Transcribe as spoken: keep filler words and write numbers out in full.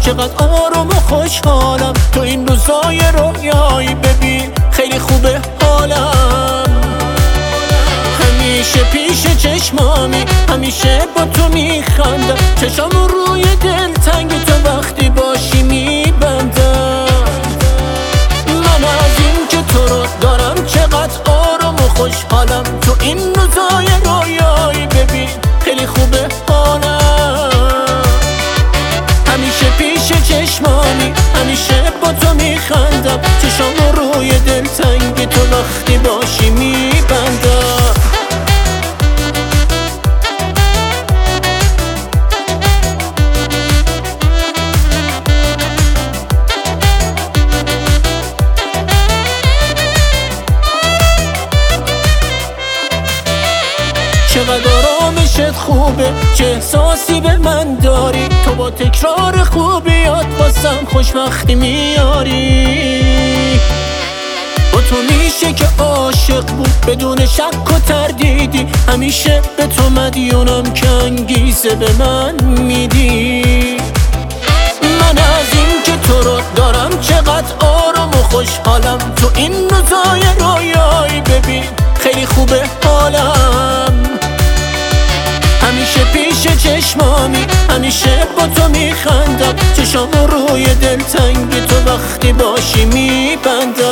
چقدر آروم و خوشحالم. تو این روزای رویایی ببین خیلی خوبه حالم. همیشه پیش چشمامی، همیشه با تو میخندم. چشامو روی دل تنگ تو وقتی باشی میبندم. من از این که تو رو دارم چقدر آروم و خوشحالم. تو این روزای رویایی ببین خیلی خوبه حالم. همیشه پیش چشمامی، همیشه با تو میخندم. چشامو روی دل تنگ تو وقتی باشی میبندم. چقدر آرامشت خوبه، چه احساسی به من داری. تو با تکرار خوبیات واسم خوشبختی میاری. با تو میشه که عاشق بود بدون شک و تردیدی. همیشه به تو مدیونم که انگیزه به من میدی. من از این که تو رو دارم چقدر آرام و خوشحالم. تو این روزای رویایی ببین خیلی خوبه حالم. همیشه پیش چشمامی، همیشه با تو میخندم. چشامو روی دل تنگ تو وقتی باشی میبندم.